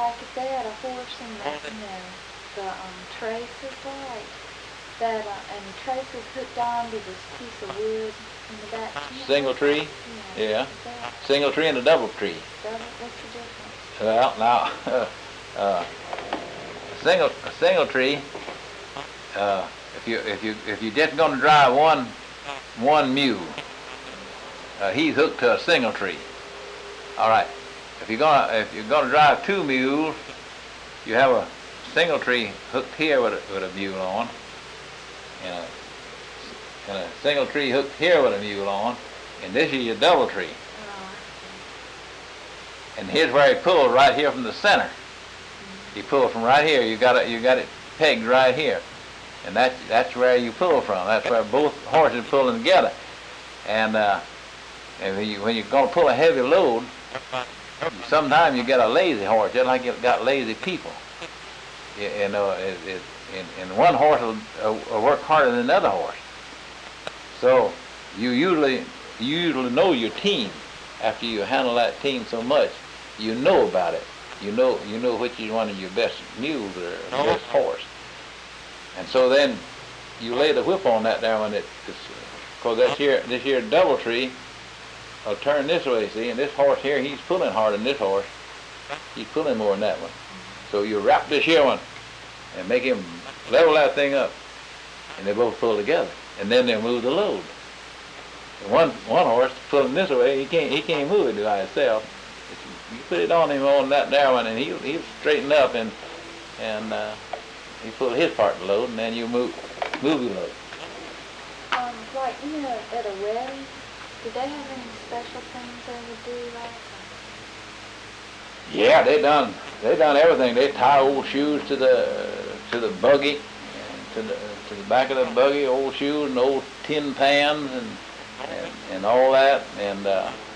like if they had a horse and the traces like that, and the traces hooked onto this piece of wood in the back. Single tree? Yeah. Single tree and a double tree. What's the difference? Well, now, a single tree. If you're just going to drive one mule, he's hooked to a single tree. All right. If you're gonna drive two mules, you have a single tree hooked here with a mule on, and a single tree hooked here with a mule on, and this is your double tree. And here's where he pulls right here from the center. He pulls from right here. You got it pegged right here, and that's where you pull from. That's where both horses pulling together. And when you're going to pull a heavy load, sometimes you get a lazy horse, just like you've got lazy people. And one horse will work harder than another horse. So you usually know your team after you handle that team so much. You know about it. You know which is one of your best mules or best horse. And so then you lay the whip on that there when because this here double tree will turn this way, see, and this horse here, he's pulling harder than this horse. He's pulling more than that one. So you wrap this here one and make him level that thing up, and they both pull together, and then they'll move the load. And one horse pulling this way, he can't move it by himself. You put it on him on that there one, and he'll straighten up, and he pull his part of the load, and then you move your load. Like at a wedding, did they have any special things they would do like that? Yeah, they done everything. They tie old shoes to the buggy, to the back of the buggy, old shoes and old tin pans and all that. And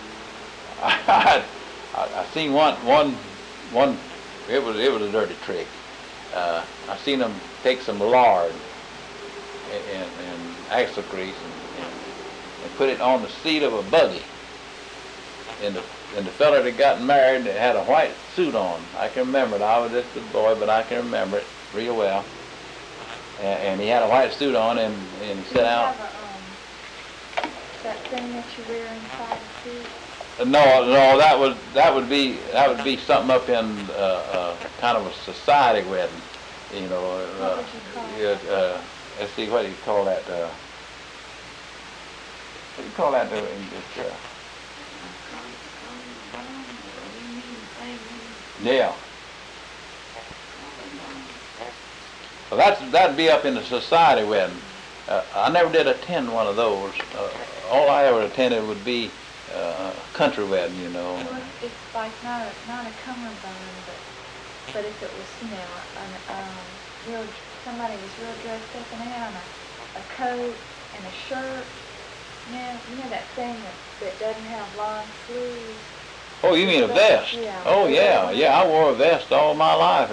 I seen one. It was a dirty trick. I seen them take some lard and axle grease and put it on the seat of a buggy. And the fella that got married had a white suit on. I can remember it. I was just a boy, but I can remember it real well. And he had a white suit on, and he sat out. That thing that you wear inside the suit? No, that would be something up in kind of a society wedding, you know. What would you call it? Let's see, what do you call that? What do you call that? Yeah. Well, that'd be up in the society wedding. I never did attend one of those. All I ever attended would be a country wedding, you know. Well, it's like not a cummerbund, but if it was, somebody was real dressed up and they had on a coat and a shirt. You know that thing that doesn't have long sleeves. Oh, you mean a vest? Yeah. Oh, yeah. I wore a vest all my life.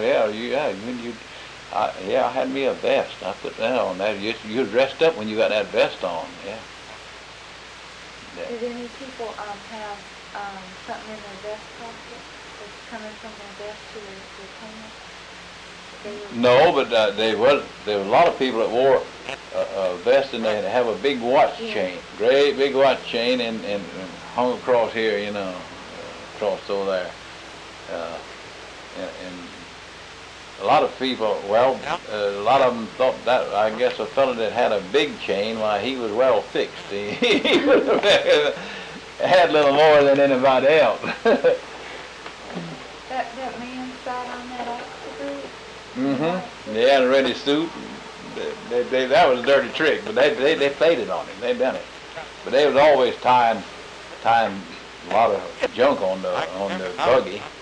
I had me a vest. I put that on. You're dressed up when you got that vest on. Yeah. Did any people have something in their vest pocket that's coming from their vest to their pants? No, but there was a lot of people that wore a vest and they have a big watch chain, great big watch chain, and hung across here, you know, across over there. And a lot of people, a lot of them thought that, I guess a fellow that had a big chain, why, he was well fixed. He had a little more than anybody else. That man sat on that axle grease? Mm-hmm. They had a ready suit. That was a dirty trick, but they played it on him. They done it. But they was always tying a lot of junk on the buggy.